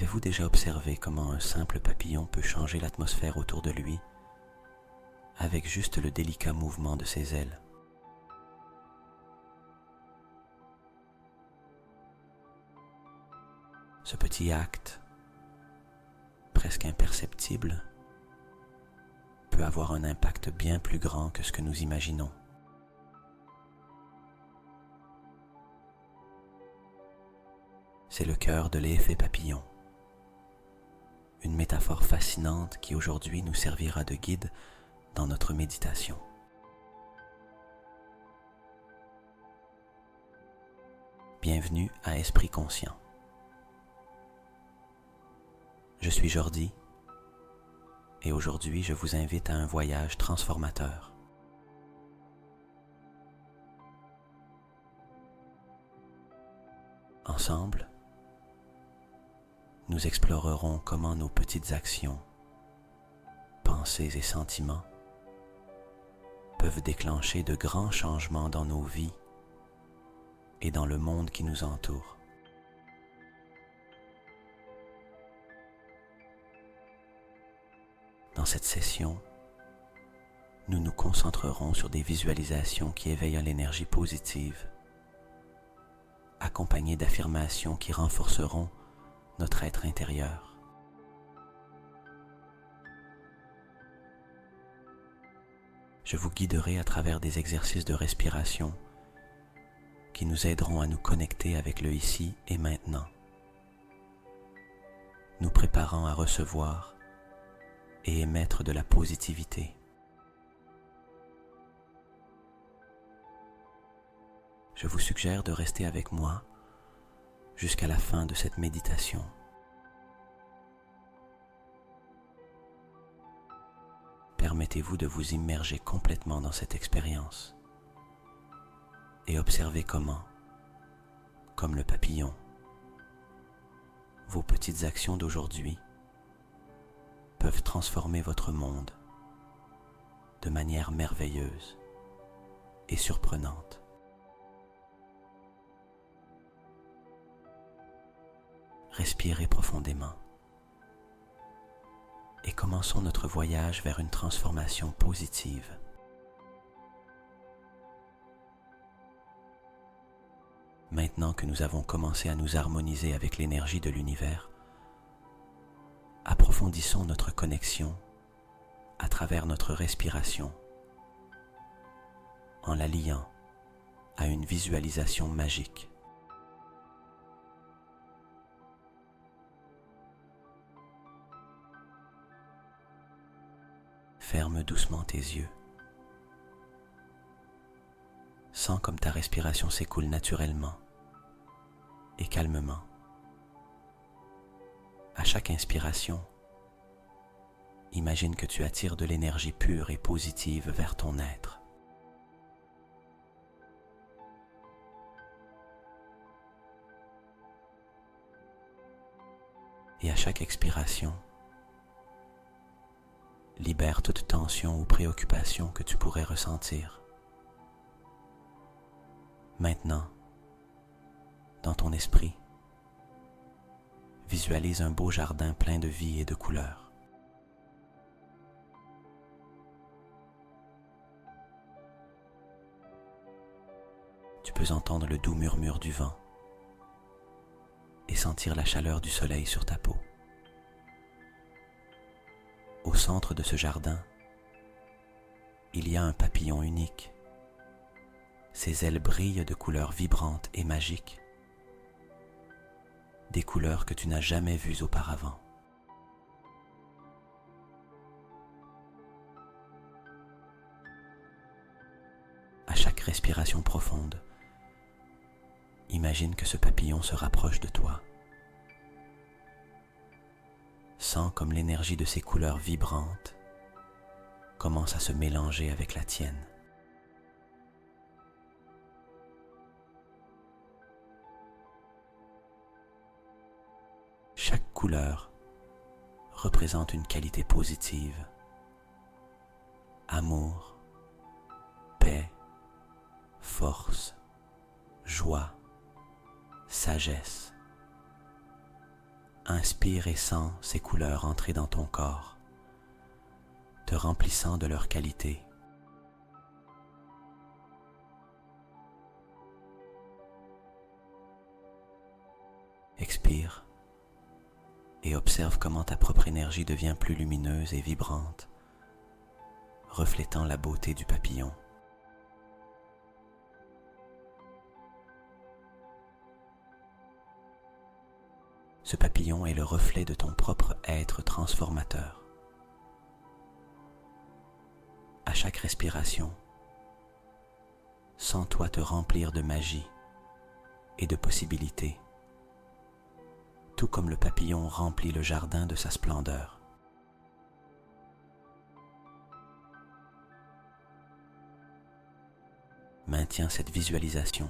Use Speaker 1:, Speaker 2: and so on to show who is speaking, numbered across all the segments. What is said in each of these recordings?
Speaker 1: Avez-vous déjà observé comment un simple papillon peut changer l'atmosphère autour de lui avec juste le délicat mouvement de ses ailes? Ce petit acte, presque imperceptible, peut avoir un impact bien plus grand que ce que nous imaginons. C'est le cœur de l'effet papillon, une métaphore fascinante qui aujourd'hui nous servira de guide dans notre méditation. Bienvenue à Esprit Conscient. Je suis Jordi et aujourd'hui je vous invite à un voyage transformateur. Ensemble, nous explorerons comment nos petites actions, pensées et sentiments peuvent déclencher de grands changements dans nos vies et dans le monde qui nous entoure. Dans cette session, nous nous concentrerons sur des visualisations qui éveillent l'énergie positive, accompagnées d'affirmations qui renforceront notre être intérieur. Je vous guiderai à travers des exercices de respiration qui nous aideront à nous connecter avec le ici et maintenant, nous préparant à recevoir et émettre de la positivité. Je vous suggère de rester avec moi jusqu'à la fin de cette méditation. Permettez-vous de vous immerger complètement dans cette expérience et observez comment, comme le papillon, vos petites actions d'aujourd'hui peuvent transformer votre monde de manière merveilleuse et surprenante. Respirez profondément et commençons notre voyage vers une transformation positive. Maintenant que nous avons commencé à nous harmoniser avec l'énergie de l'univers, approfondissons notre connexion à travers notre respiration en la liant à une visualisation magique. Ferme doucement tes yeux. Sens comme ta respiration s'écoule naturellement et calmement. À chaque inspiration, imagine que tu attires de l'énergie pure et positive vers ton être. Et à chaque expiration, libère toute tension ou préoccupation que tu pourrais ressentir. Maintenant, dans ton esprit, visualise un beau jardin plein de vie et de couleurs. Tu peux entendre le doux murmure du vent et sentir la chaleur du soleil sur ta peau. Au centre de ce jardin, il y a un papillon unique. Ses ailes brillent de couleurs vibrantes et magiques, des couleurs que tu n'as jamais vues auparavant. À chaque respiration profonde, imagine que ce papillon se rapproche de toi. Sens comme l'énergie de ces couleurs vibrantes commence à se mélanger avec la tienne. Chaque couleur représente une qualité positive: amour, paix, force, joie, sagesse, inspire et sens ces couleurs entrer dans ton corps, te remplissant de leur qualité. Expire et observe comment ta propre énergie devient plus lumineuse et vibrante, reflétant la beauté du papillon. Ce papillon est le reflet de ton propre être transformateur. À chaque respiration, sens-toi te remplir de magie et de possibilités, tout comme le papillon remplit le jardin de sa splendeur. Maintiens cette visualisation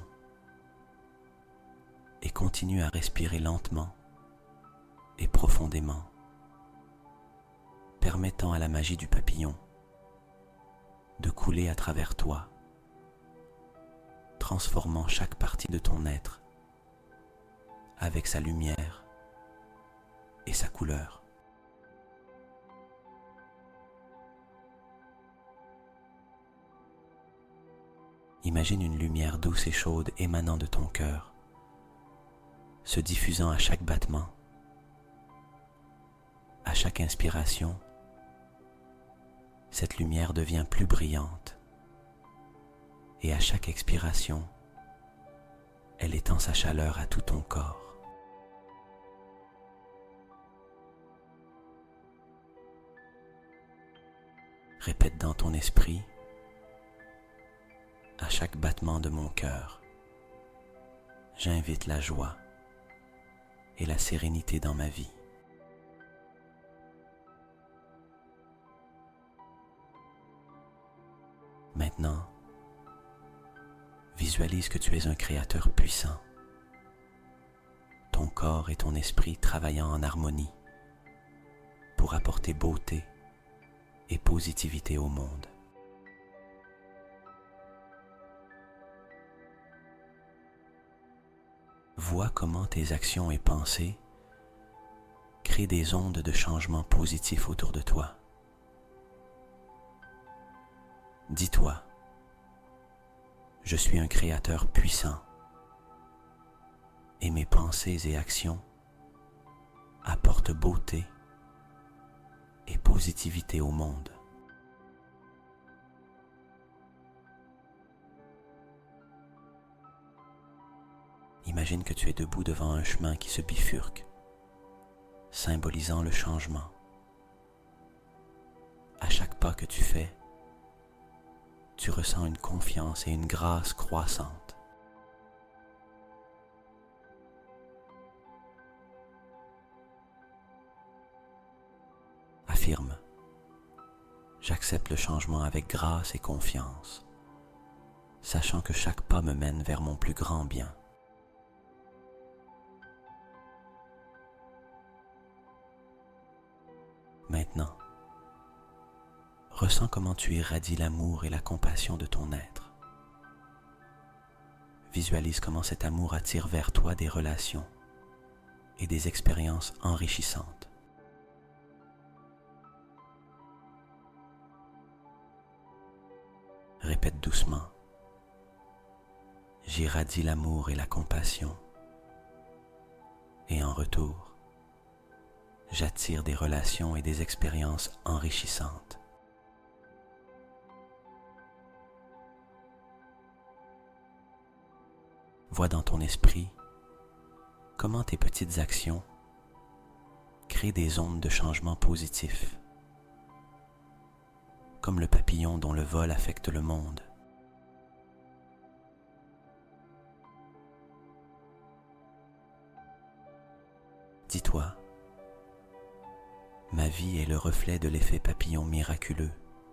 Speaker 1: et continue à respirer lentement et profondément, permettant à la magie du papillon de couler à travers toi, transformant chaque partie de ton être avec sa lumière et sa couleur. Imagine une lumière douce et chaude émanant de ton cœur, se diffusant à chaque battement. À chaque inspiration, cette lumière devient plus brillante et à chaque expiration, elle étend sa chaleur à tout ton corps. Répète dans ton esprit, à chaque battement de mon cœur, j'invite la joie et la sérénité dans ma vie. Maintenant, visualise que tu es un créateur puissant, ton corps et ton esprit travaillant en harmonie pour apporter beauté et positivité au monde. Vois comment tes actions et pensées créent des ondes de changement positif autour de toi. Dis-toi, je suis un créateur puissant et mes pensées et actions apportent beauté et positivité au monde. Imagine que tu es debout devant un chemin qui se bifurque, symbolisant le changement. À chaque pas que tu fais, tu ressens une confiance et une grâce croissante. Affirme, j'accepte le changement avec grâce et confiance, sachant que chaque pas me mène vers mon plus grand bien. Maintenant, ressens comment tu irradies l'amour et la compassion de ton être. Visualise comment cet amour attire vers toi des relations et des expériences enrichissantes. Répète doucement, j'irradie l'amour et la compassion, et en retour, j'attire des relations et des expériences enrichissantes. Vois dans ton esprit comment tes petites actions créent des ondes de changement positif, comme le papillon dont le vol affecte le monde. Dis-toi, ma vie est le reflet de l'effet papillon miraculeux.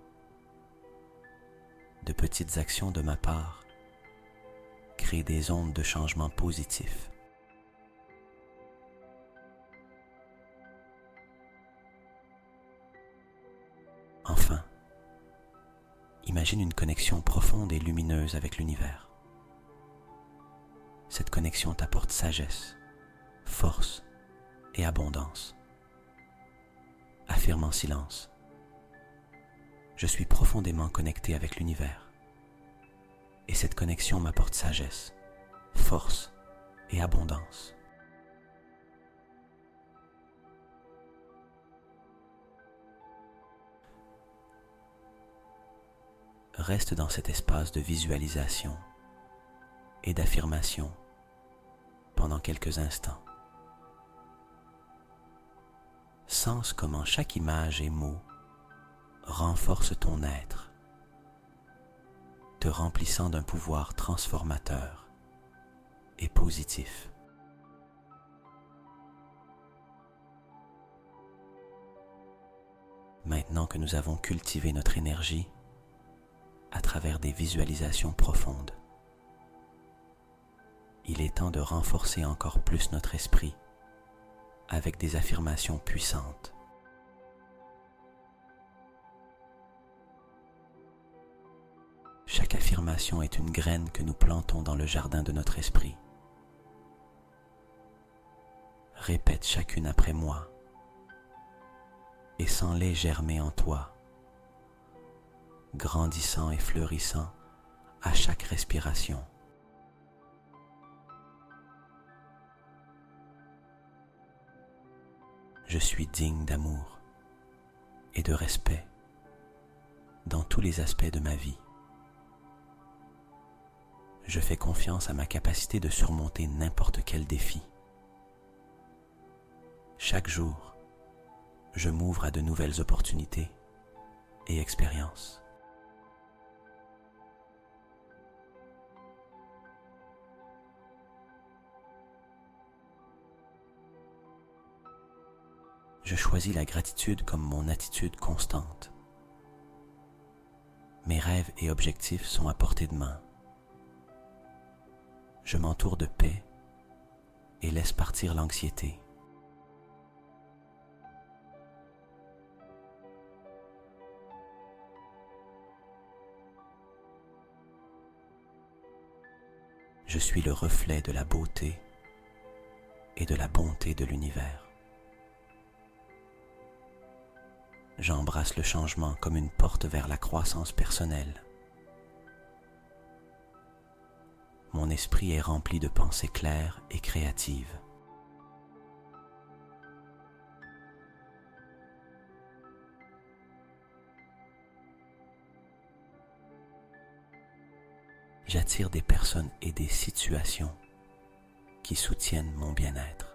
Speaker 1: De petites actions de ma part créent des ondes de changement positif. Enfin, imagine une connexion profonde et lumineuse avec l'univers. Cette connexion t'apporte sagesse, force et abondance. Affirme en silence. Je suis profondément connecté avec l'univers. Et cette connexion m'apporte sagesse, force et abondance. Reste dans cet espace de visualisation et d'affirmation pendant quelques instants. Sens comment chaque image et mot renforce ton être, te remplissant d'un pouvoir transformateur et positif. Maintenant que nous avons cultivé notre énergie à travers des visualisations profondes, il est temps de renforcer encore plus notre esprit avec des affirmations puissantes. Chaque affirmation est une graine que nous plantons dans le jardin de notre esprit. Répète chacune après moi et sens-les germer en toi, grandissant et fleurissant à chaque respiration. Je suis digne d'amour et de respect dans tous les aspects de ma vie. Je fais confiance à ma capacité de surmonter n'importe quel défi. Chaque jour, je m'ouvre à de nouvelles opportunités et expériences. Je choisis la gratitude comme mon attitude constante. Mes rêves et objectifs sont à portée de main. Je m'entoure de paix et laisse partir l'anxiété. Je suis le reflet de la beauté et de la bonté de l'univers. J'embrasse le changement comme une porte vers la croissance personnelle. Mon esprit est rempli de pensées claires et créatives. J'attire des personnes et des situations qui soutiennent mon bien-être.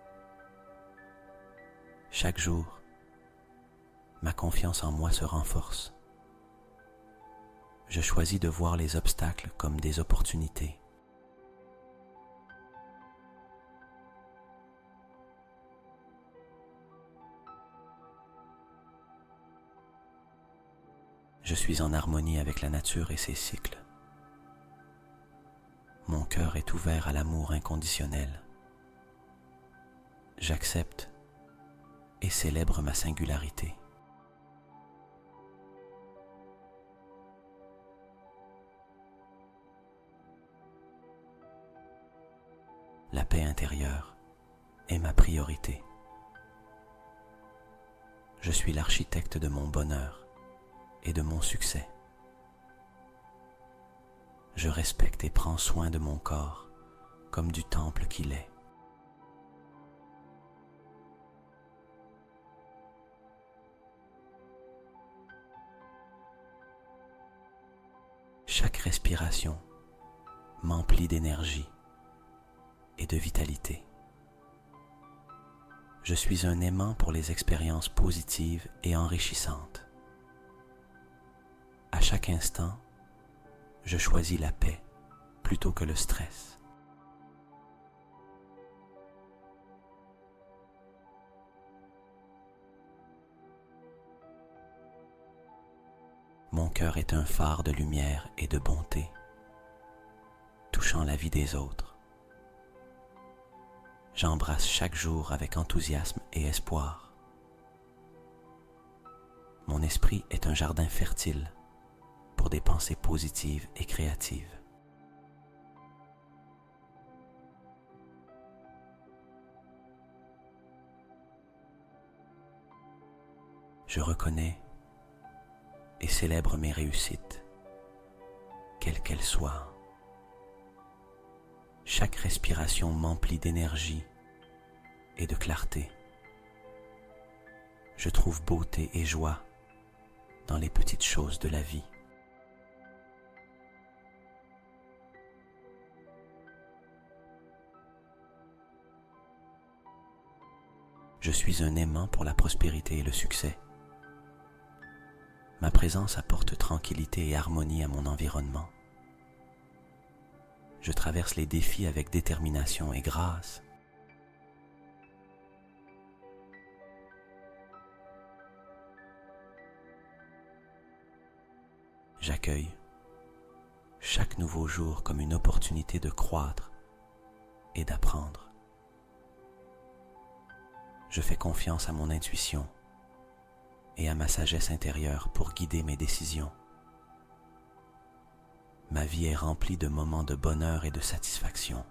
Speaker 1: Chaque jour, ma confiance en moi se renforce. Je choisis de voir les obstacles comme des opportunités. Je suis en harmonie avec la nature et ses cycles. Mon cœur est ouvert à l'amour inconditionnel. J'accepte et célèbre ma singularité. La paix intérieure est ma priorité. Je suis l'architecte de mon bonheur et de mon succès. Je respecte et prends soin de mon corps comme du temple qu'il est. Chaque respiration m'emplit d'énergie et de vitalité. Je suis un aimant pour les expériences positives et enrichissantes. À chaque instant, je choisis la paix plutôt que le stress. Mon cœur est un phare de lumière et de bonté, touchant la vie des autres. J'embrasse chaque jour avec enthousiasme et espoir. Mon esprit est un jardin fertile pour des pensées positives et créatives. Je reconnais et célèbre mes réussites, quelles qu'elles soient. Chaque respiration m'emplit d'énergie et de clarté. Je trouve beauté et joie dans les petites choses de la vie. Je suis un aimant pour la prospérité et le succès. Ma présence apporte tranquillité et harmonie à mon environnement. Je traverse les défis avec détermination et grâce. J'accueille chaque nouveau jour comme une opportunité de croître et d'apprendre. Je fais confiance à mon intuition et à ma sagesse intérieure pour guider mes décisions. Ma vie est remplie de moments de bonheur et de satisfaction.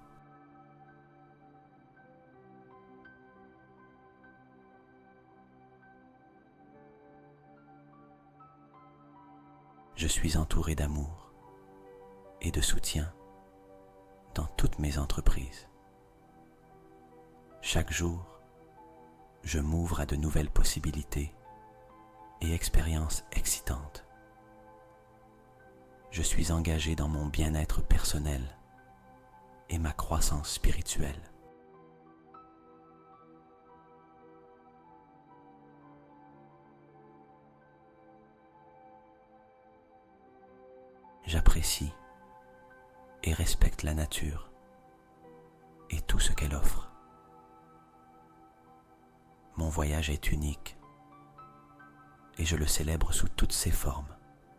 Speaker 1: Je suis entouré d'amour et de soutien dans toutes mes entreprises. Chaque jour, je m'ouvre à de nouvelles possibilités et expériences excitantes. Je suis engagé dans mon bien-être personnel et ma croissance spirituelle. J'apprécie et respecte la nature et tout ce qu'elle offre. Mon voyage est unique et je le célèbre sous toutes ses formes.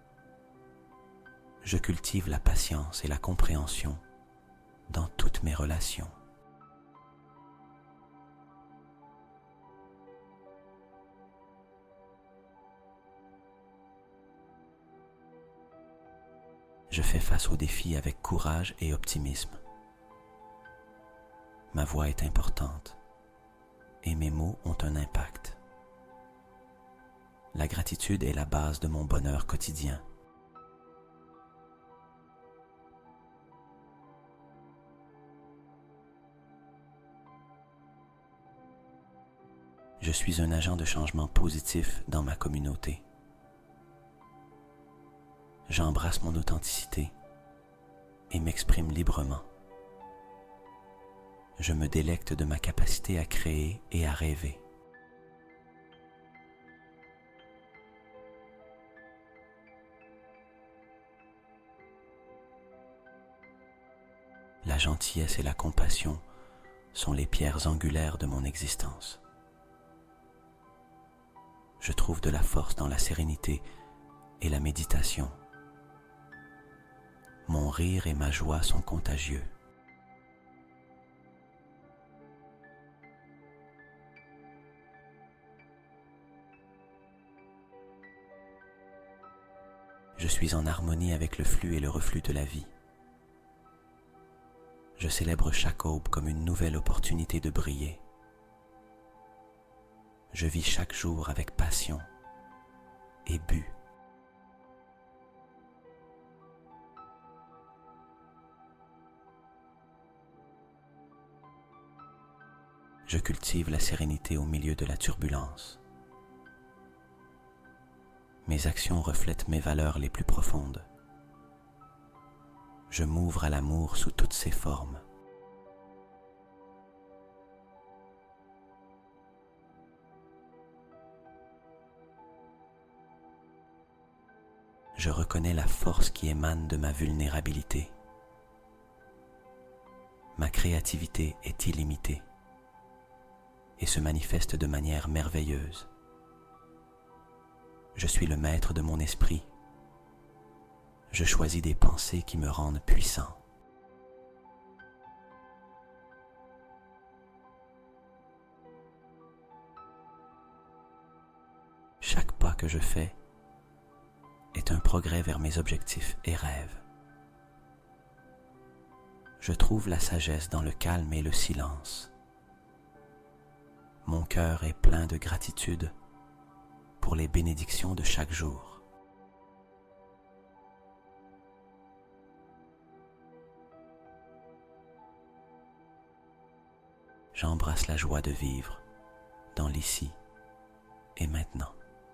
Speaker 1: Je cultive la patience et la compréhension dans toutes mes relations. Je fais face aux défis avec courage et optimisme. Ma voix est importante et mes mots ont un impact. La gratitude est la base de mon bonheur quotidien. Je suis un agent de changement positif dans ma communauté. J'embrasse mon authenticité et m'exprime librement. Je me délecte de ma capacité à créer et à rêver. La gentillesse et la compassion sont les pierres angulaires de mon existence. Je trouve de la force dans la sérénité et la méditation. Mon rire et ma joie sont contagieux. Je suis en harmonie avec le flux et le reflux de la vie. Je célèbre chaque aube comme une nouvelle opportunité de briller. Je vis chaque jour avec passion et but. Je cultive la sérénité au milieu de la turbulence. Mes actions reflètent mes valeurs les plus profondes. Je m'ouvre à l'amour sous toutes ses formes. Je reconnais la force qui émane de ma vulnérabilité. Ma créativité est illimitée et se manifeste de manière merveilleuse. Je suis le maître de mon esprit. Je choisis des pensées qui me rendent puissant. Chaque pas que je fais est un progrès vers mes objectifs et rêves. Je trouve la sagesse dans le calme et le silence. Mon cœur est plein de gratitude pour pour les bénédictions de chaque jour. J'embrasse la joie de vivre dans l'ici et maintenant.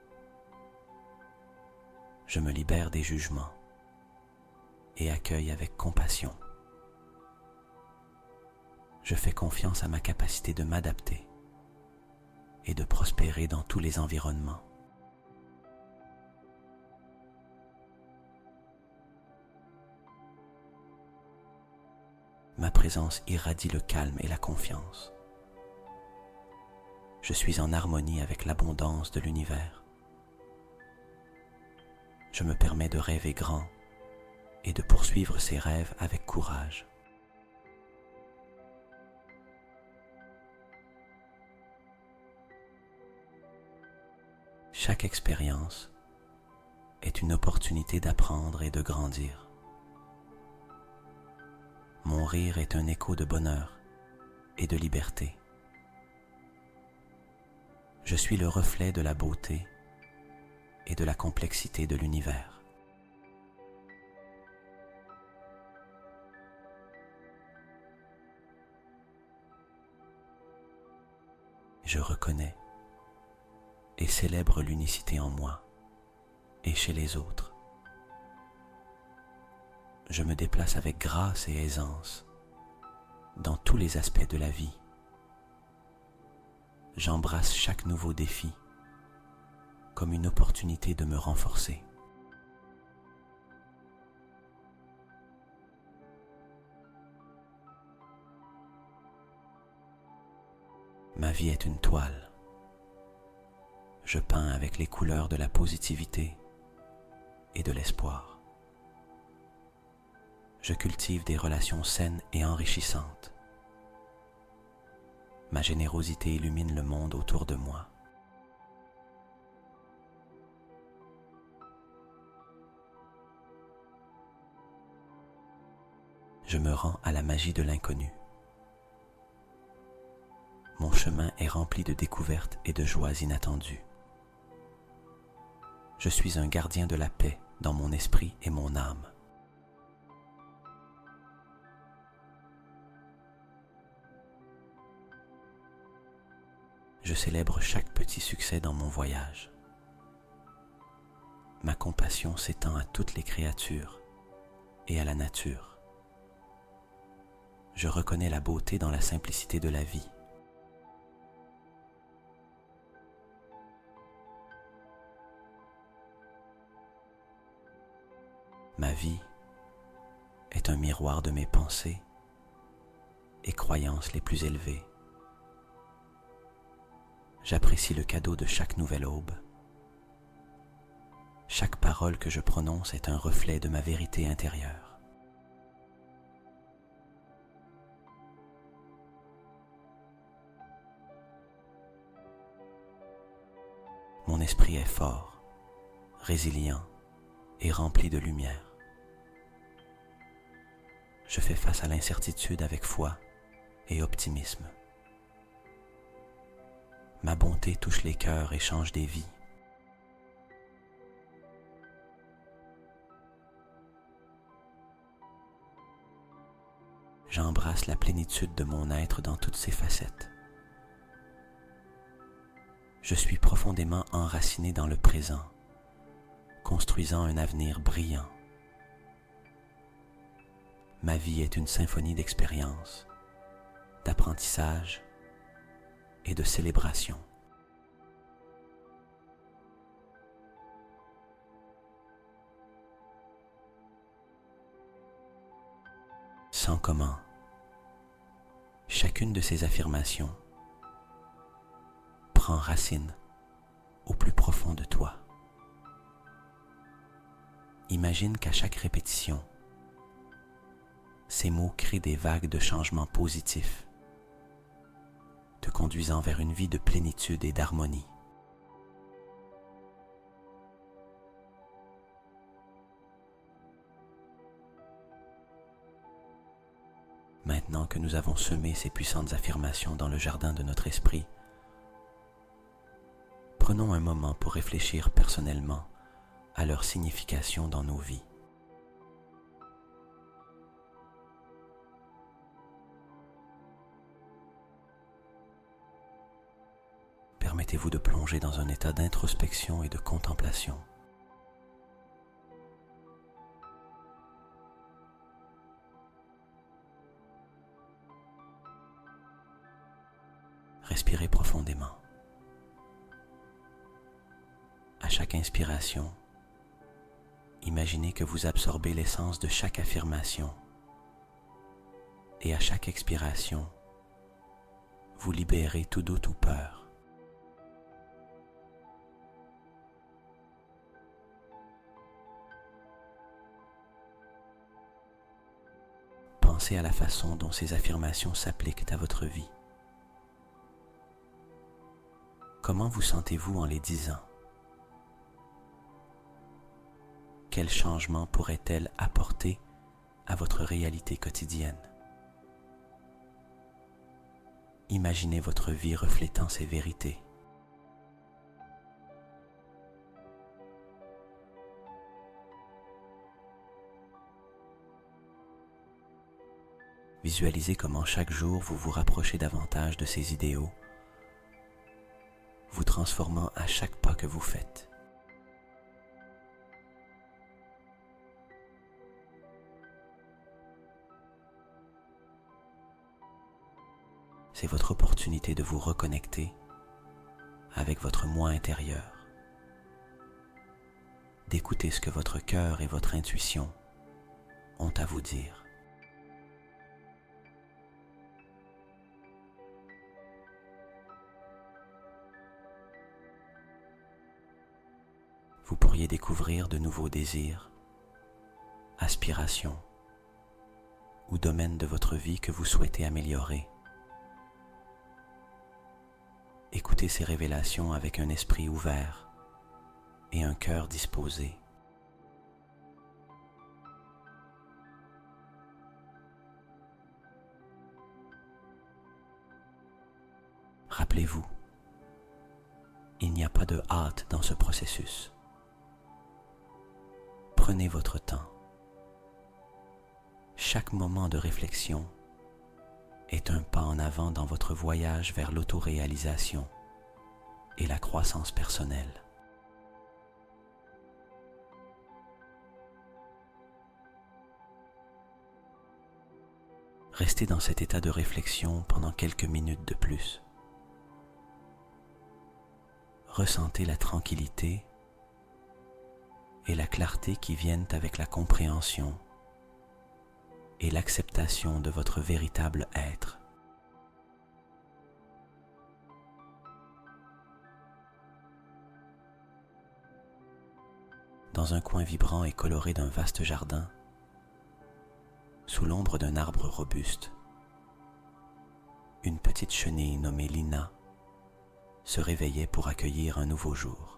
Speaker 1: Je me libère des jugements et accueille avec compassion. Je fais confiance à ma capacité de m'adapter et de prospérer dans tous les environnements. Ma présence irradie le calme et la confiance. Je suis en harmonie avec l'abondance de l'univers. Je me permets de rêver grand et de poursuivre ces rêves avec courage. Chaque expérience est une opportunité d'apprendre et de grandir. Mon rire est un écho de bonheur et de liberté. Je suis le reflet de la beauté et de la complexité de l'univers. Je reconnais et célèbre l'unicité en moi et chez les autres. Je me déplace avec grâce et aisance dans tous les aspects de la vie. J'embrasse chaque nouveau défi comme une opportunité de me renforcer. Ma vie est une toile. Je peins avec les couleurs de la positivité et de l'espoir. Je cultive des relations saines et enrichissantes. Ma générosité illumine le monde autour de moi. Je me rends à la magie de l'inconnu. Mon chemin est rempli de découvertes et de joies inattendues. Je suis un gardien de la paix dans mon esprit et mon âme. Je célèbre chaque petit succès dans mon voyage. Ma compassion s'étend à toutes les créatures et à la nature. Je reconnais la beauté dans la simplicité de la vie. Ma vie est un miroir de mes pensées et croyances les plus élevées. J'apprécie le cadeau de chaque nouvelle aube. Chaque parole que je prononce est un reflet de ma vérité intérieure. Mon esprit est fort, résilient et rempli de lumière. Je fais face à l'incertitude avec foi et optimisme. Ma bonté touche les cœurs et change des vies. J'embrasse la plénitude de mon être dans toutes ses facettes. Je suis profondément enraciné dans le présent, construisant un avenir brillant. Ma vie est une symphonie d'expériences, d'apprentissage et de célébration. Sans comment, chacune de ces affirmations prend racine au plus profond de toi. Imagine qu'à chaque répétition, ces mots créent des vagues de changements positifs, te conduisant vers une vie de plénitude et d'harmonie. Maintenant que nous avons semé ces puissantes affirmations dans le jardin de notre esprit, Prenons un moment pour réfléchir personnellement à leur signification dans nos vies. Permettez-vous de plonger dans un état d'introspection et de contemplation. Respirez profondément. À chaque inspiration, imaginez que vous absorbez l'essence de chaque affirmation et à chaque expiration, vous libérez tout doute ou peur. Pensez à la façon dont ces affirmations s'appliquent à votre vie. Comment vous sentez-vous en les disant? Quel changement pourrait-elle apporter à votre réalité quotidienne? Imaginez votre vie reflétant ces vérités. Visualisez comment chaque jour vous vous rapprochez davantage de ces idéaux, vous transformant à chaque pas que vous faites. C'est votre opportunité de vous reconnecter avec votre moi intérieur, d'écouter ce que votre cœur et votre intuition ont à vous dire. Vous pourriez découvrir de nouveaux désirs, aspirations ou domaines de votre vie que vous souhaitez améliorer. Écoutez ces révélations avec un esprit ouvert et un cœur disposé. Rappelez-vous, il n'y a pas de hâte dans ce processus. Prenez votre temps. Chaque moment de réflexion est un pas en avant dans votre voyage vers l'autoréalisation et la croissance personnelle. Restez dans cet état de réflexion pendant quelques minutes de plus. Ressentez la tranquillité et la clarté qui viennent avec la compréhension et l'acceptation de votre véritable être. Dans un coin vibrant et coloré d'un vaste jardin, sous l'ombre d'un arbre robuste, une petite chenille nommée Lina se réveillait pour accueillir un nouveau jour.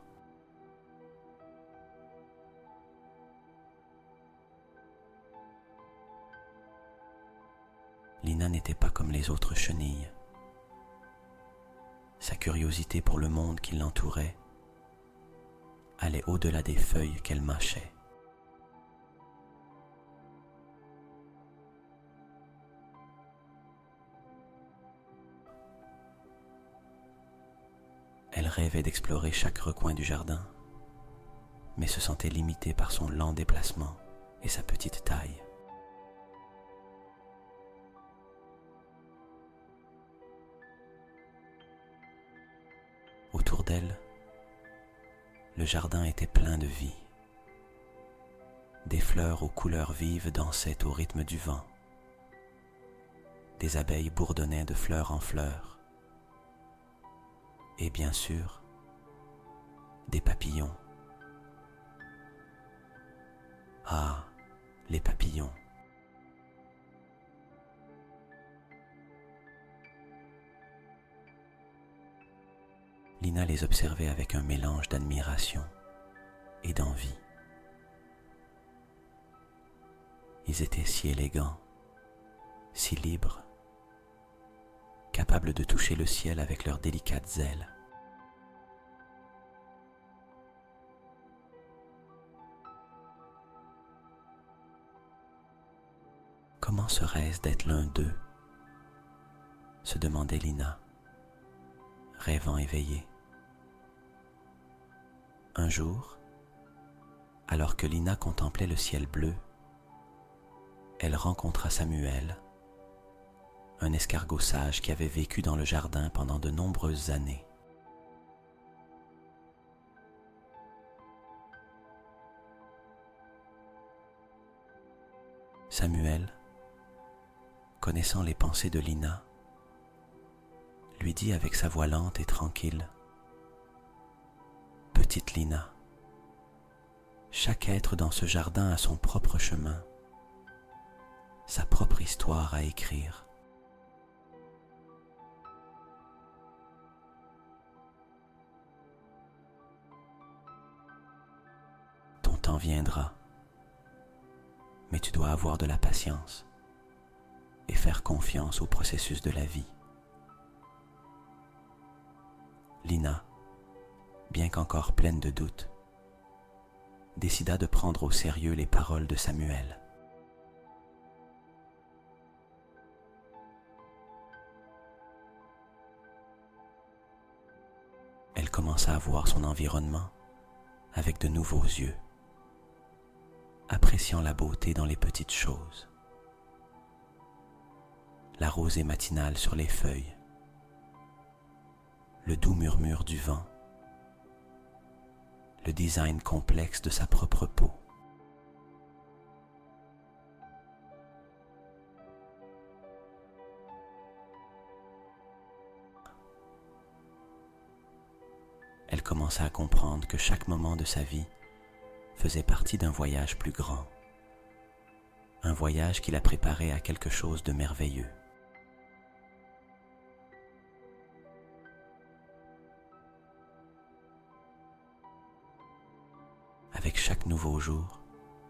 Speaker 1: Lina n'était pas comme les autres chenilles. Sa curiosité pour le monde qui l'entourait allait au-delà des feuilles qu'elle mâchait. Elle rêvait d'explorer chaque recoin du jardin, mais se sentait limitée par son lent déplacement et sa petite taille. Autour d'elle, le jardin était plein de vie. Des fleurs aux couleurs vives dansaient au rythme du vent. Des abeilles bourdonnaient de fleur en fleur. Et bien sûr, des papillons. Ah, les papillons. Lina les observait avec un mélange d'admiration et d'envie. Ils étaient si élégants, si libres, capables de toucher le ciel avec leurs délicates ailes. Comment serait-ce d'être l'un d'eux? Se demandait Lina, rêvant éveillée. Un jour, alors que Lina contemplait le ciel bleu, elle rencontra Samuel, un escargot sage qui avait vécu dans le jardin pendant de nombreuses années. Samuel, connaissant les pensées de Lina, lui dit avec sa voix lente et tranquille: « Petite Lina, chaque être dans ce jardin a son propre chemin, sa propre histoire à écrire. Ton temps viendra, mais tu dois avoir de la patience et faire confiance au processus de la vie. » Lina, bien qu'encore pleine de doutes, décida de prendre au sérieux les paroles de Samuel. Elle commença à voir son environnement avec de nouveaux yeux, appréciant la beauté dans les petites choses. La rosée matinale sur les feuilles, le doux murmure du vent, le design complexe de sa propre peau. Elle commença à comprendre que chaque moment de sa vie faisait partie d'un voyage plus grand, un voyage qui la préparait à quelque chose de merveilleux. Avec chaque nouveau jour,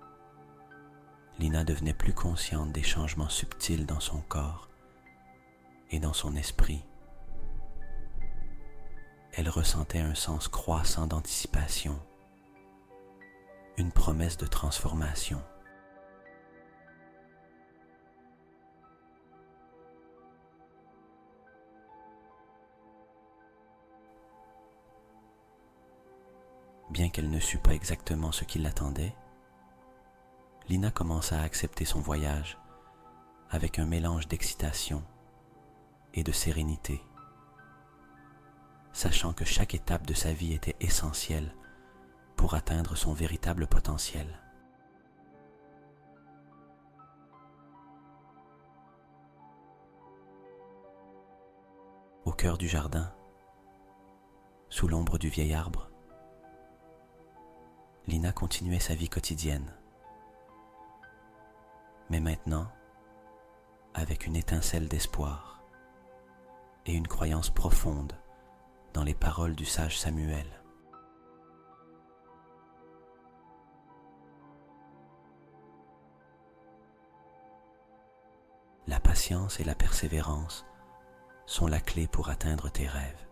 Speaker 1: Lina devenait plus consciente des changements subtils dans son corps et dans son esprit. Elle ressentait un sens croissant d'anticipation, une promesse de transformation. Bien qu'elle ne sût pas exactement ce qui l'attendait, Lina commença à accepter son voyage avec un mélange d'excitation et de sérénité, sachant que chaque étape de sa vie était essentielle pour atteindre son véritable potentiel. Au cœur du jardin, sous l'ombre du vieil arbre, Lina continuait sa vie quotidienne. Mais maintenant, avec une étincelle d'espoir et une croyance profonde dans les paroles du sage Samuel. La patience et la persévérance sont la clé pour atteindre tes rêves.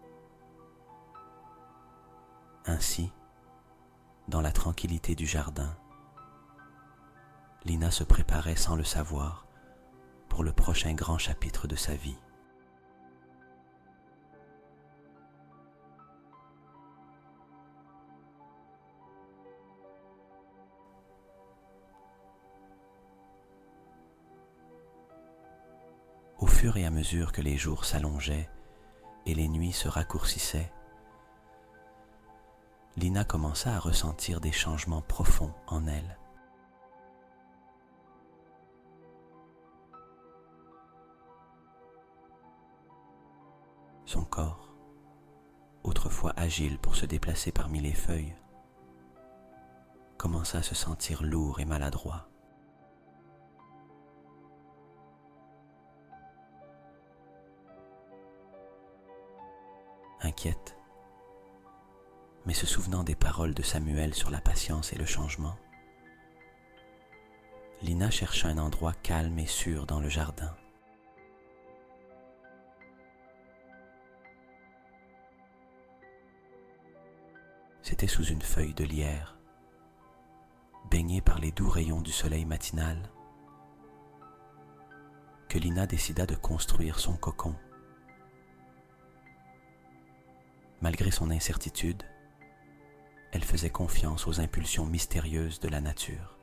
Speaker 1: Ainsi, dans la tranquillité du jardin, Lina se préparait sans le savoir pour le prochain grand chapitre de sa vie. Au fur et à mesure que les jours s'allongeaient et les nuits se raccourcissaient, Lina commença à ressentir des changements profonds en elle. Son corps, autrefois agile pour se déplacer parmi les feuilles, commença à se sentir lourd et maladroit. Inquiète, mais se souvenant des paroles de Samuel sur la patience et le changement, Lina chercha un endroit calme et sûr dans le jardin. C'était sous une feuille de lierre, baignée par les doux rayons du soleil matinal, que Lina décida de construire son cocon. Malgré son incertitude, elle faisait confiance aux impulsions mystérieuses de la nature.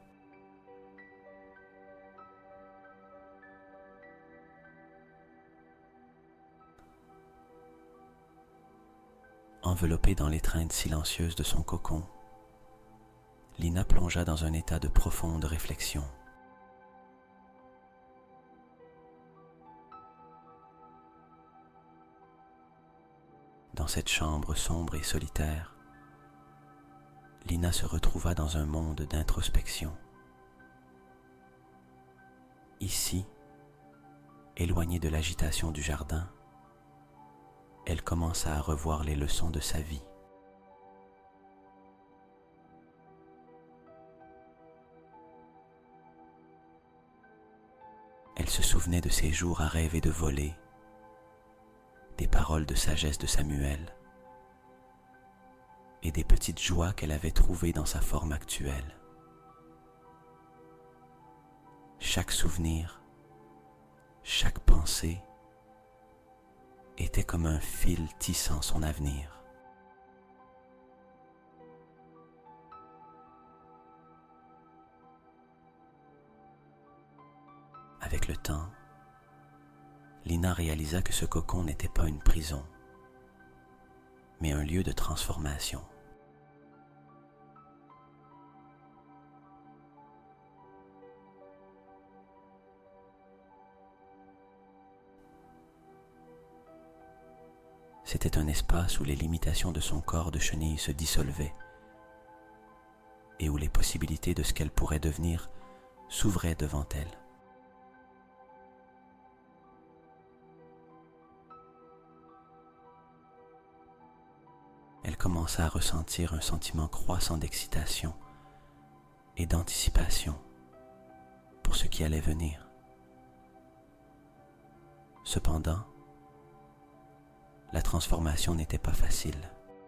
Speaker 1: Enveloppée dans l'étreinte silencieuse de son cocon, Lina plongea dans un état de profonde réflexion. Dans cette chambre sombre et solitaire, Lina se retrouva dans un monde d'introspection. Ici, éloignée de l'agitation du jardin, elle commença à revoir les leçons de sa vie. Elle se souvenait de ses jours à rêver de voler, des paroles de sagesse de Samuel et des petites joies qu'elle avait trouvées dans sa forme actuelle. Chaque souvenir, chaque pensée était comme un fil tissant son avenir. Avec le temps, Lina réalisa que ce cocon n'était pas une prison, mais un lieu de transformation. C'était un espace où les limitations de son corps de chenille se dissolvaient et où les possibilités de ce qu'elle pourrait devenir s'ouvraient devant elle. Elle commença à ressentir un sentiment croissant d'excitation et d'anticipation pour ce qui allait venir. Cependant, la transformation n'était pas facile.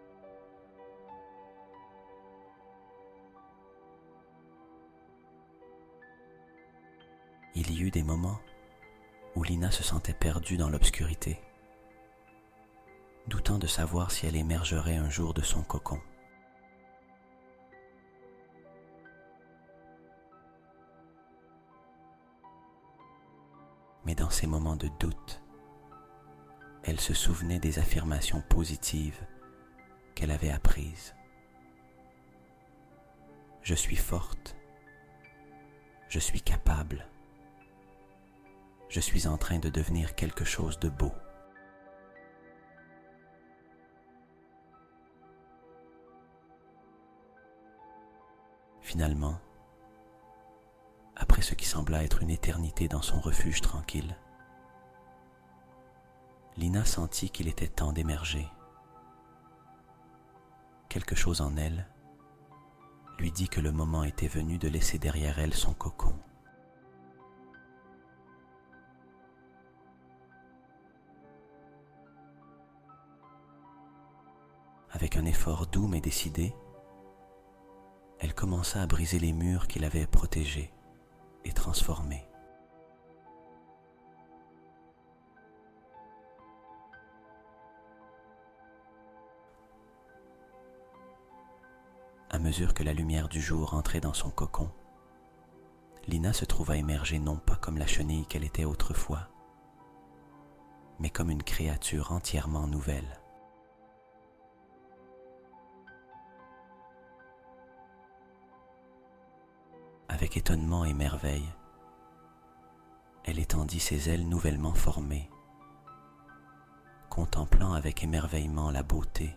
Speaker 1: Il y eut des moments où Lina se sentait perdue dans l'obscurité, doutant de savoir si elle émergerait un jour de son cocon. Mais dans ces moments de doute, elle se souvenait des affirmations positives qu'elle avait apprises. Je suis forte, je suis capable, je suis en train de devenir quelque chose de beau. Finalement, après ce qui sembla être une éternité dans son refuge tranquille, Lina sentit qu'il était temps d'émerger. Quelque chose en elle lui dit que le moment était venu de laisser derrière elle son cocon. Avec un effort doux mais décidé, elle commença à briser les murs qui l'avaient protégée et transformée. À mesure que la lumière du jour entrait dans son cocon, Lina se trouva émerger non pas comme la chenille qu'elle était autrefois, mais comme une créature entièrement nouvelle. Avec étonnement et merveille, elle étendit ses ailes nouvellement formées, contemplant avec émerveillement la beauté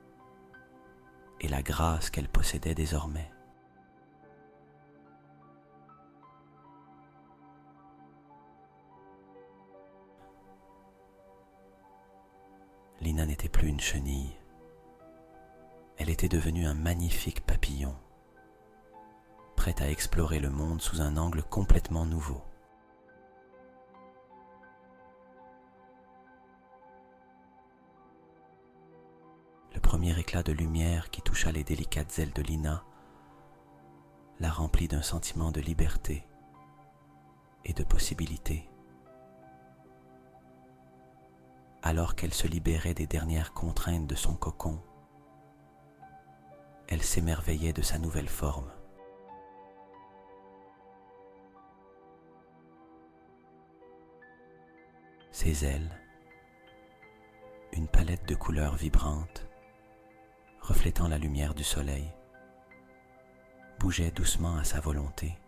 Speaker 1: et la grâce qu'elle possédait désormais. Lina n'était plus une chenille, elle était devenue un magnifique papillon, prête à explorer le monde sous un angle complètement nouveau. Le premier éclat de lumière qui toucha les délicates ailes de Lina la remplit d'un sentiment de liberté et de possibilité alors qu'elle se libérait des dernières contraintes de son cocon, elle s'émerveillait de sa nouvelle forme. Ses ailes, une palette de couleurs vibrantes, reflétant la lumière du soleil, bougeaient doucement à sa volonté.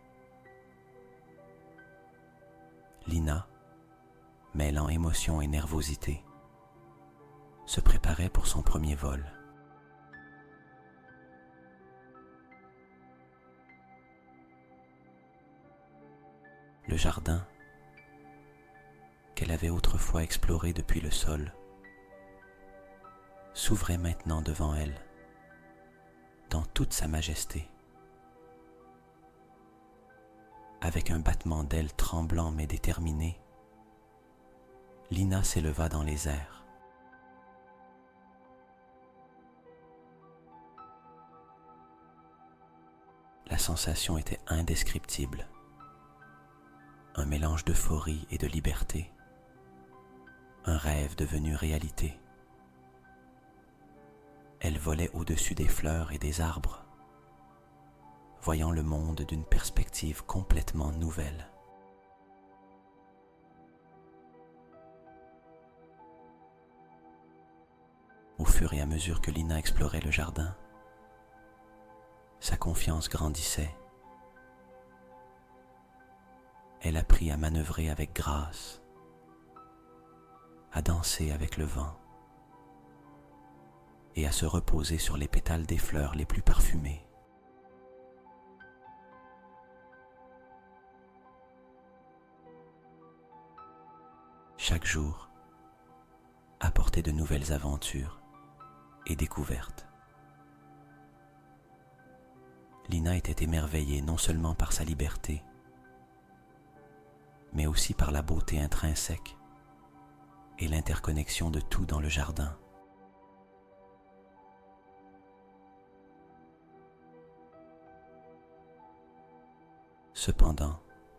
Speaker 1: Lina, mêlant émotion et nervosité, se préparait pour son premier vol. Le jardin, qu'elle avait autrefois exploré depuis le sol, s'ouvrait maintenant devant elle, dans toute sa majesté. Avec un battement d'ailes tremblant mais déterminé, Lina s'éleva dans les airs. La sensation était indescriptible, un mélange d'euphorie et de liberté, un rêve devenu réalité. Elle volait au-dessus des fleurs et des arbres, voyant le monde d'une perspective complètement nouvelle. Au fur et à mesure que Lina explorait le jardin, sa confiance grandissait. Elle apprit à manœuvrer avec grâce, à danser avec le vent et à se reposer sur les pétales des fleurs les plus parfumées. Chaque jour apportait de nouvelles aventures et découvertes. Lina était émerveillée non seulement par sa liberté, mais aussi par la beauté intrinsèque et l'interconnexion de tout dans le jardin. Cependant,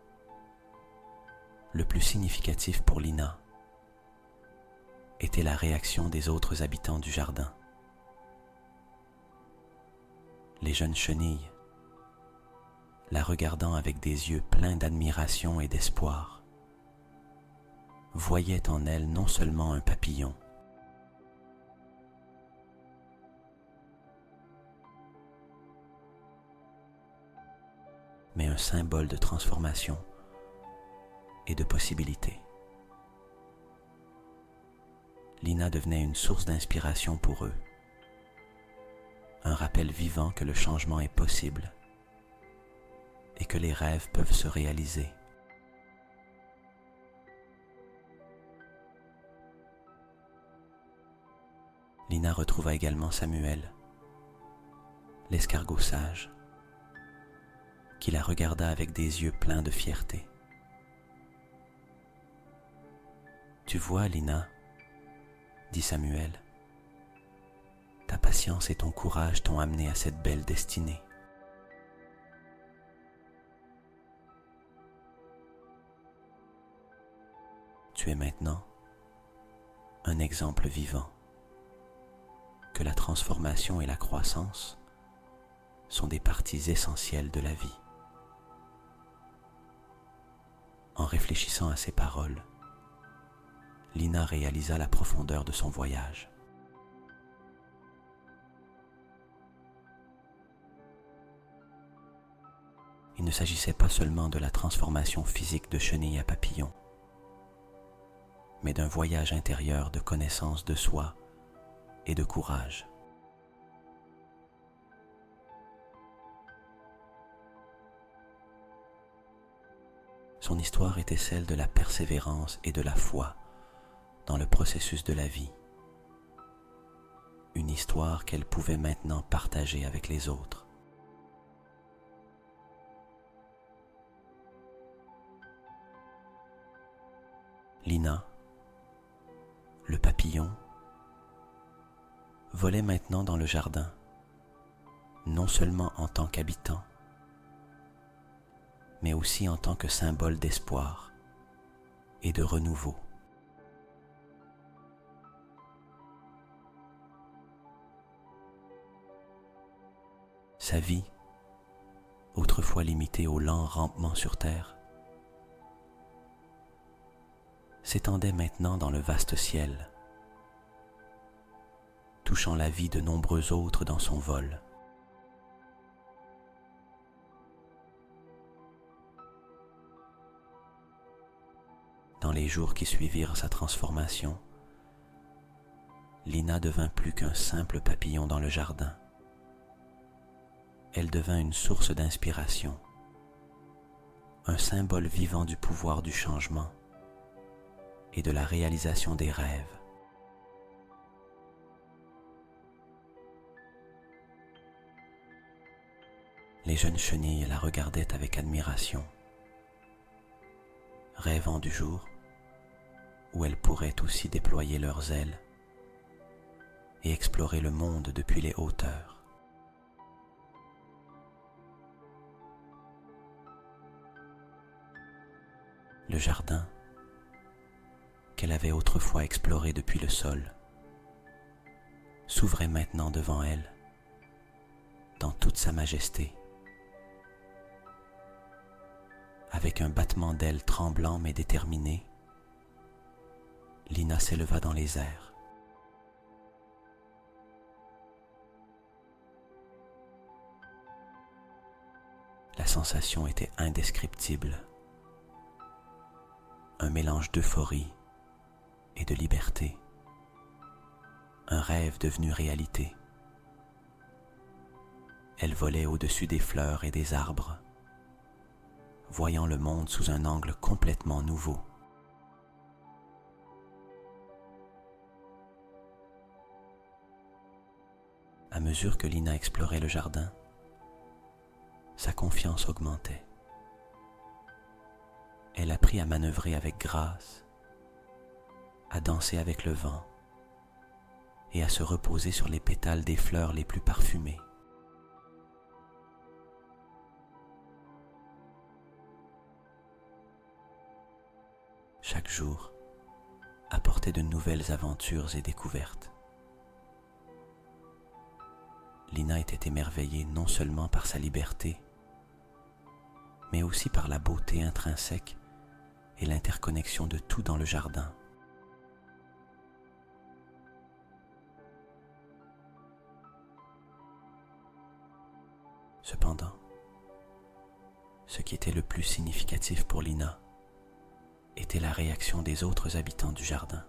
Speaker 1: le plus significatif pour Lina était la réaction des autres habitants du jardin. Les jeunes chenilles, la regardant avec des yeux pleins d'admiration et d'espoir, voyaient en elle non seulement un papillon, mais un symbole de transformation et de possibilité. Lina devenait une source d'inspiration pour eux, un rappel vivant que le changement est possible et que les rêves peuvent se réaliser. Lina retrouva également Samuel, l'escargot sage, qui la regarda avec des yeux pleins de fierté. « Tu vois, Lina, dit Samuel, ta patience et ton courage t'ont amené à cette belle destinée. Tu es maintenant un exemple vivant que la transformation et la croissance sont des parties essentielles de la vie. » En réfléchissant à ces paroles, Lina réalisa la profondeur de son voyage. Il ne s'agissait pas seulement de la transformation physique de chenille à papillon, mais d'un voyage intérieur de connaissance de soi et de courage. Son histoire était celle de la persévérance et de la foi dans le processus de la vie. Une histoire qu'elle pouvait maintenant partager avec les autres. Lina, le papillon, volait maintenant dans le jardin, non seulement en tant qu'habitant, mais aussi en tant que symbole d'espoir et de renouveau. Sa vie, autrefois limitée au lent rampement sur terre, s'étendait maintenant dans le vaste ciel, touchant la vie de nombreux autres dans son vol. Dans les jours qui suivirent sa transformation, Lina devint plus qu'un simple papillon dans le jardin. Elle devint une source d'inspiration, un symbole vivant du pouvoir du changement et de la réalisation des rêves. Les jeunes chenilles la regardaient avec admiration, rêvant du jour où elles pourraient aussi déployer leurs ailes et explorer le monde depuis les hauteurs. Le jardin, qu'elle avait autrefois exploré depuis le sol, s'ouvrait maintenant devant elle, dans toute sa majesté. Avec un battement d'ailes tremblant mais déterminé, Lina s'éleva dans les airs. La sensation était indescriptible. Un mélange d'euphorie et de liberté. Un rêve devenu réalité. Elle volait au-dessus des fleurs et des arbres, voyant le monde sous un angle complètement nouveau. À mesure que Lina explorait le jardin, sa confiance augmentait. Elle apprit à manœuvrer avec grâce, à danser avec le vent et à se reposer sur les pétales des fleurs les plus parfumées. Chaque jour apportait de nouvelles aventures et découvertes. Lina était émerveillée non seulement par sa liberté, mais aussi par la beauté intrinsèque et l'interconnexion de tout dans le jardin. Cependant, ce qui était le plus significatif pour Lina était la réaction des autres habitants du jardin.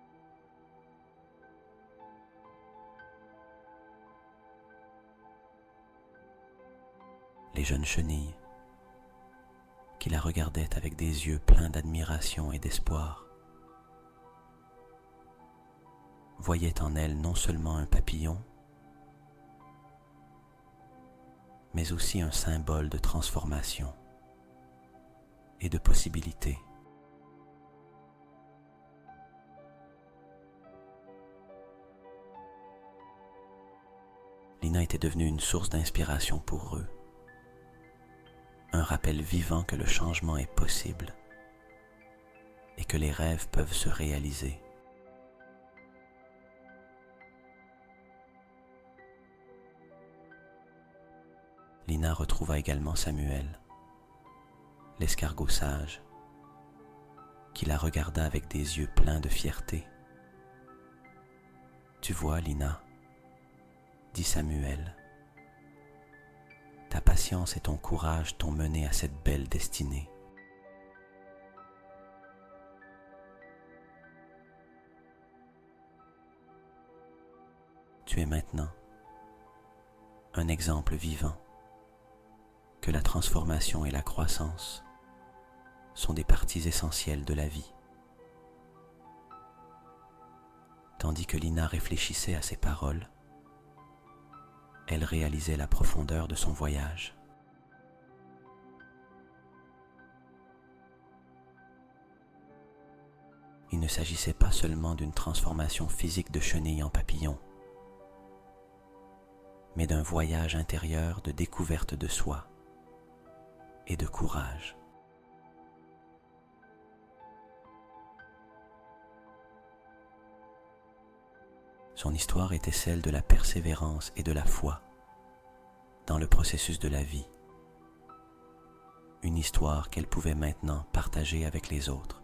Speaker 1: Les jeunes chenilles, qui la regardaient avec des yeux pleins d'admiration et d'espoir, voyaient en elle non seulement un papillon, mais aussi un symbole de transformation et de possibilité. Lina était devenue une source d'inspiration pour eux, un rappel vivant que le changement est possible et que les rêves peuvent se réaliser. Lina retrouva également Samuel, l'escargot sage, qui la regarda avec des yeux pleins de fierté. « Tu vois, Lina, dit Samuel, ta patience et ton courage t'ont mené à cette belle destinée. Tu es maintenant un exemple vivant que la transformation et la croissance sont des parties essentielles de la vie. » Tandis que Lina réfléchissait à ces paroles, elle réalisait la profondeur de son voyage. Il ne s'agissait pas seulement d'une transformation physique de chenille en papillon, mais d'un voyage intérieur de découverte de soi et de courage. Son histoire était celle de la persévérance et de la foi, dans le processus de la vie, une histoire qu'elle pouvait maintenant partager avec les autres.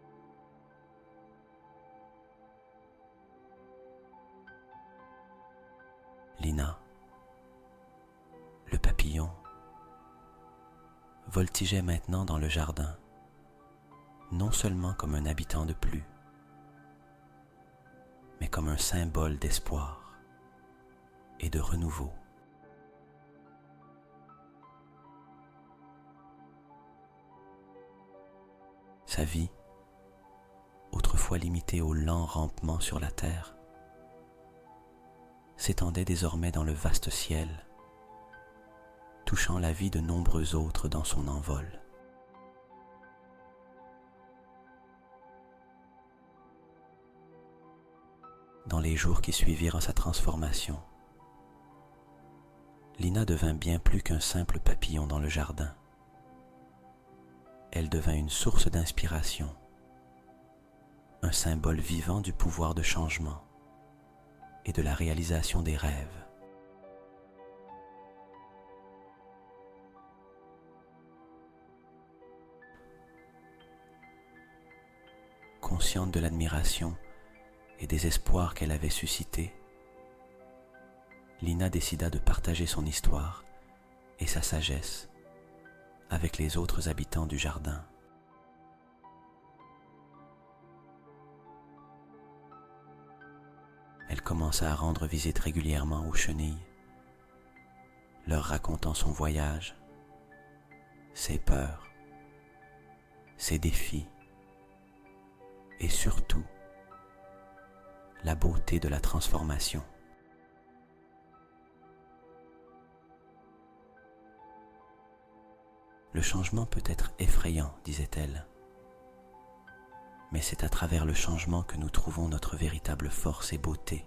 Speaker 1: Lina, le papillon, voltigeait maintenant dans le jardin, non seulement comme un habitant de plus, mais comme un symbole d'espoir et de renouveau. Sa vie, autrefois limitée au lent rampement sur la terre, s'étendait désormais dans le vaste ciel, touchant la vie de nombreux autres dans son envol. Dans les jours qui suivirent sa transformation, Lina devint bien plus qu'un simple papillon dans le jardin. Elle devint une source d'inspiration, un symbole vivant du pouvoir de changement et de la réalisation des rêves. Consciente de l'admiration et des espoirs qu'elle avait suscités, Lina décida de partager son histoire et sa sagesse avec les autres habitants du jardin. Elle commença à rendre visite régulièrement aux chenilles, leur racontant son voyage, ses peurs, ses défis et surtout la beauté de la transformation. Le changement peut être effrayant, disait-elle, mais c'est à travers le changement que nous trouvons notre véritable force et beauté.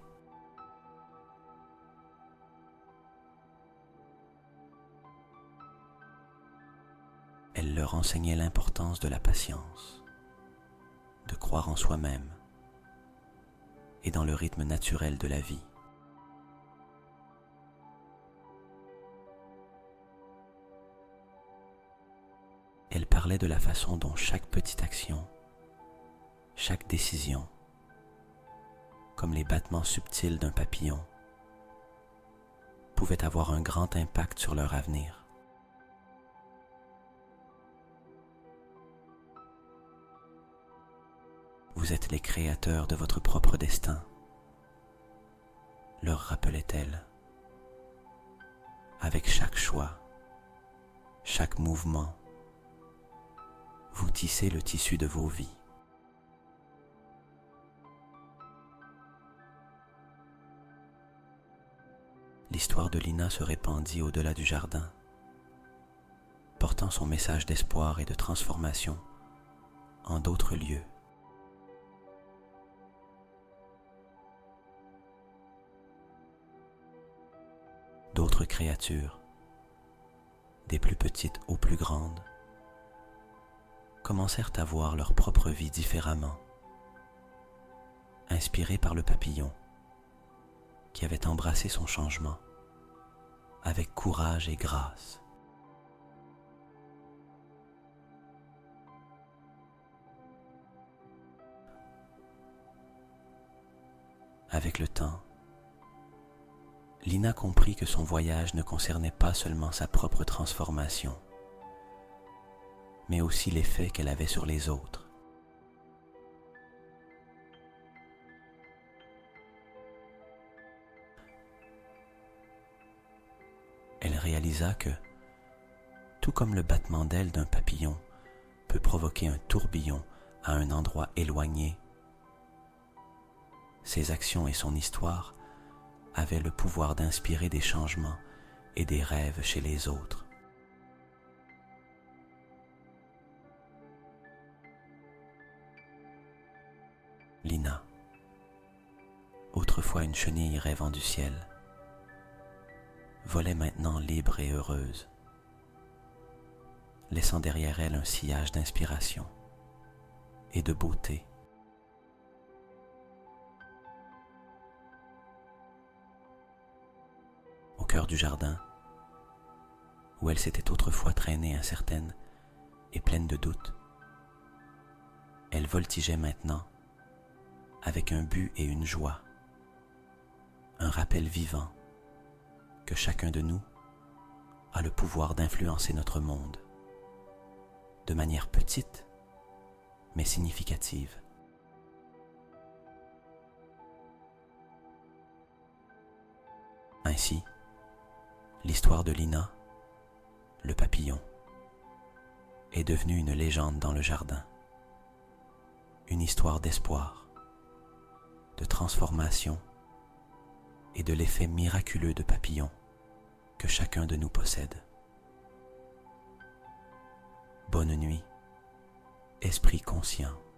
Speaker 1: Elle leur enseignait l'importance de la patience, de croire en soi-même et dans le rythme naturel de la vie. Elle parlait de la façon dont chaque petite action, chaque décision, comme les battements subtils d'un papillon, pouvait avoir un grand impact sur leur avenir. Vous êtes les créateurs de votre propre destin, leur rappelait-elle. Avec chaque choix, chaque mouvement, vous tissez le tissu de vos vies. L'histoire de Lina se répandit au-delà du jardin, portant son message d'espoir et de transformation en d'autres lieux. D'autres créatures, des plus petites aux plus grandes, commencèrent à voir leur propre vie différemment, inspirées par le papillon qui avait embrassé son changement avec courage et grâce. Avec le temps, Lina comprit que son voyage ne concernait pas seulement sa propre transformation, mais aussi l'effet qu'elle avait sur les autres. Elle réalisa que, tout comme le battement d'aile d'un papillon peut provoquer un tourbillon à un endroit éloigné, ses actions et son histoire avaient le pouvoir d'inspirer des changements et des rêves chez les autres. Lina, autrefois une chenille rêvant du ciel, volait maintenant libre et heureuse, laissant derrière elle un sillage d'inspiration et de beauté. Au cœur du jardin, où elle s'était autrefois traînée incertaine et pleine de doutes, elle voltigeait maintenant avec un but et une joie, un rappel vivant que chacun de nous a le pouvoir d'influencer notre monde de manière petite mais significative. Ainsi, l'histoire de Lina, le papillon, est devenue une légende dans le jardin, une histoire d'espoir, de transformation et de l'effet miraculeux de papillon que chacun de nous possède. Bonne nuit, esprit conscient.